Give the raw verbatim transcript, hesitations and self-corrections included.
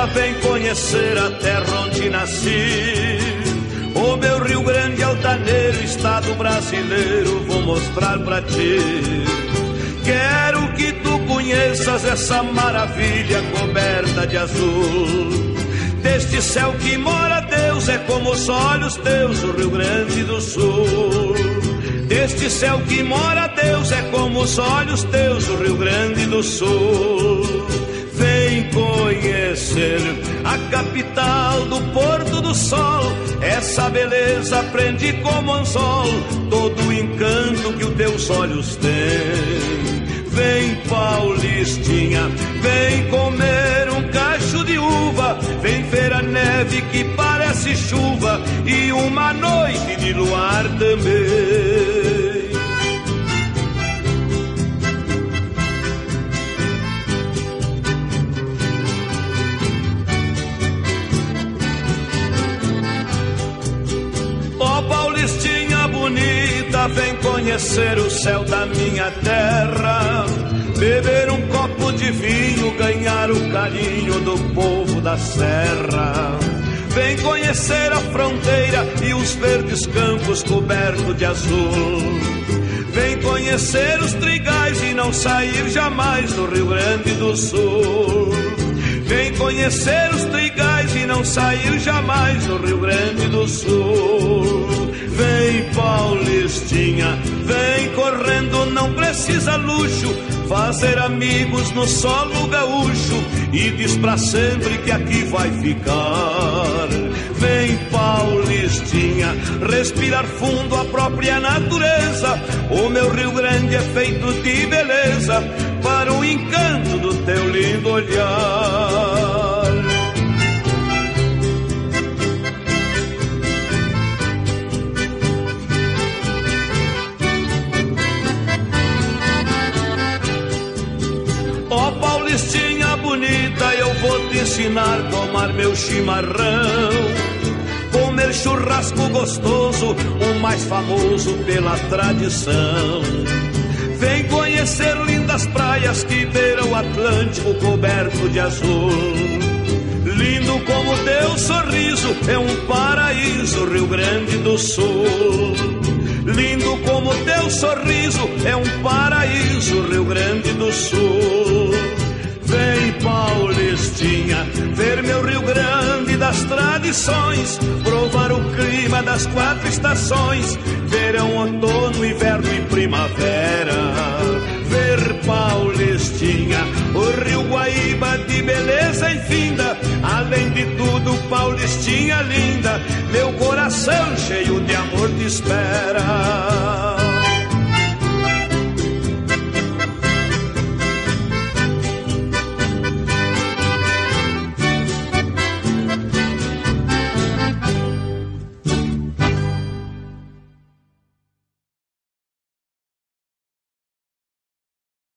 vem conhecer a terra onde nasci. O meu Rio Grande altaneiro, estado brasileiro, vou mostrar pra ti. Quero que tu conheças essa maravilha coberta de azul. Deste céu que mora Deus, é como os olhos teus, o Rio Grande do Sul. Deste céu que mora Deus, é como os olhos teus, o Rio Grande do Sul. Vem conhecer a capital do Porto do Sol. Essa beleza prende como anzol todo o encanto que os teus olhos têm. Vem, Paulistinha, vem comer um cacho de uva. Vem ver a neve que parece chuva e uma noite de luar também. Ó Paulistinha bonita, vem conhecer o céu da minha terra. Beber um copo de vinho, ganhar o carinho do povo da serra. Vem conhecer a fronteira e os verdes campos cobertos de azul. Vem conhecer os trigais e não sair jamais do Rio Grande do Sul. Vem conhecer os trigais e não sair jamais do Rio Grande do Sul. Vem, Paulistinha, vem correndo, não precisa luxo. Fazer amigos no solo gaúcho e diz pra sempre que aqui vai ficar. Vem, Paulistinha, respirar fundo a própria natureza. O meu Rio Grande é feito de beleza para o encanto do teu lindo olhar. Ó Paulistinha bonita, eu vou te ensinar a tomar meu chimarrão, comer churrasco gostoso, o mais famoso pela tradição. Vem conhecer lindas praias que beiram o Atlântico coberto de azul. Lindo como teu sorriso, é um paraíso, Rio Grande do Sul. Lindo como teu sorriso, é um paraíso, Rio Grande do Sul. Vem, Paulistinha, ver meu Rio Grande das tradições, provar o clima das quatro estações, verão, outono, inverno e primavera. Ver, Paulistinha, o Rio Guaíba de beleza infinda. Além de tudo, Paulistinha linda, meu coração cheio de amor te espera.